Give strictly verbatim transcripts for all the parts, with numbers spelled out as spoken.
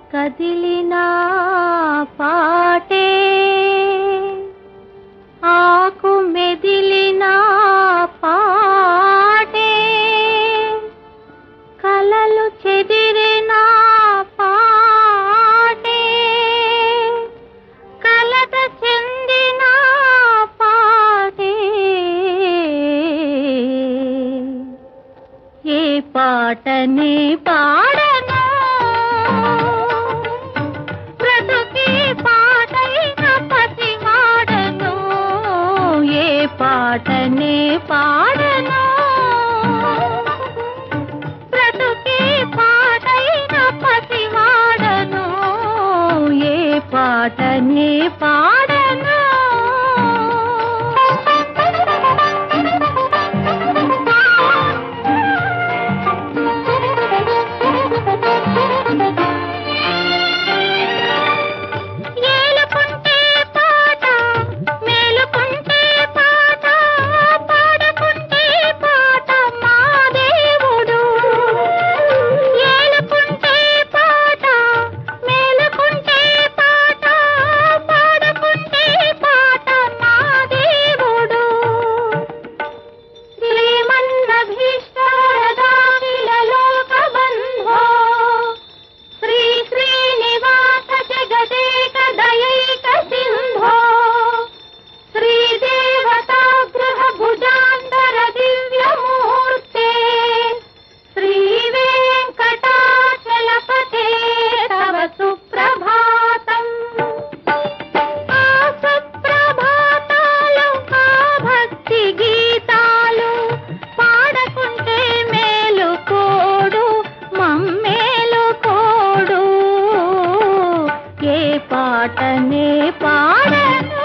కదిలినా పాటే ఆకు మెదిలినా పాటే కలలు చెదిరినా పాటే కలత చెందినా పాటే ఏ పాటనే పాడను బ్రతుకే పాటైన పసివాడను ఏ పాటనే పాడను బ్రతుకే పాటైన పసివాడను ఏ పాటనే పాడను పాటనే పాడను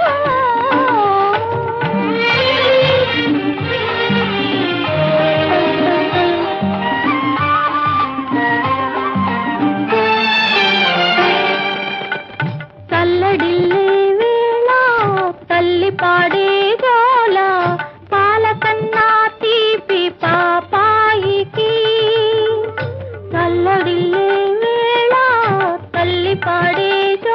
తల్లడిల్లే వేళ తల్లి పాడే గోల పాలకన్నా తీపి పాపాయికి తల్లడిల్లే వేళ తల్లి పాడే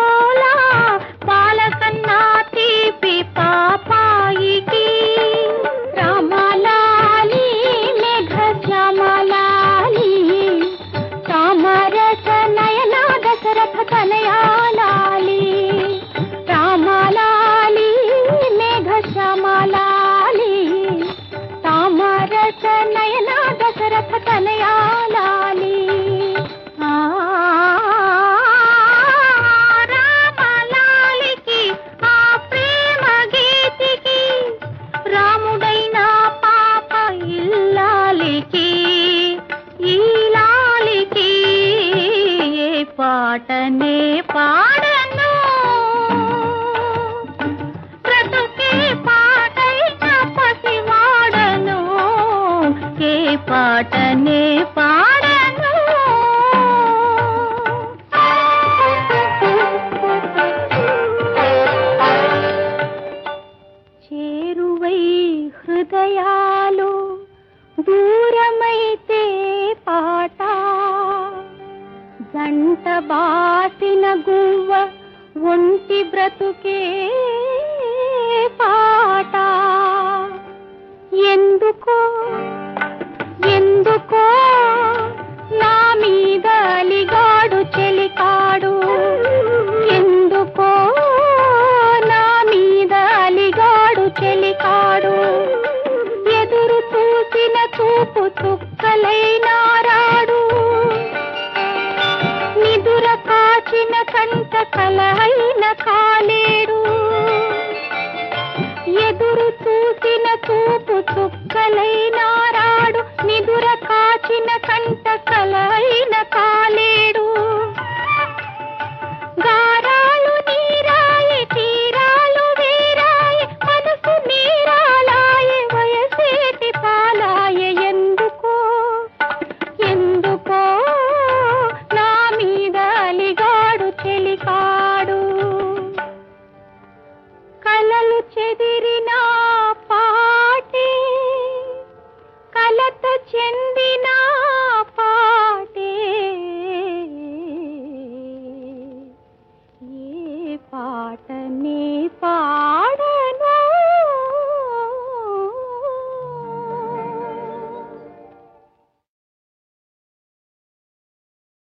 పాటనే పాడను బ్రతుకే పాటైన పసివాడను ఏ పాటనే పాడను చేరువై హృదయాలు దూరమైతే పాట జంట బాసిన గువ్వ ఒంటి బ్రతుకే పాట ఎందుకో ఎందుకో నా మీద అలిగాడు చెలికాడు ఎందుకో నా మీద అలిగాడు చెలికాడు ఎదురు చూసిన చూపు చుక్కలైనారాడు నిదుర కాచిన కంట కలహైన కాలేడు ఎదురు చూసిన చూపు చుక్కలైనారాడు నిదుర కాచిన పాట నేర్చుకో.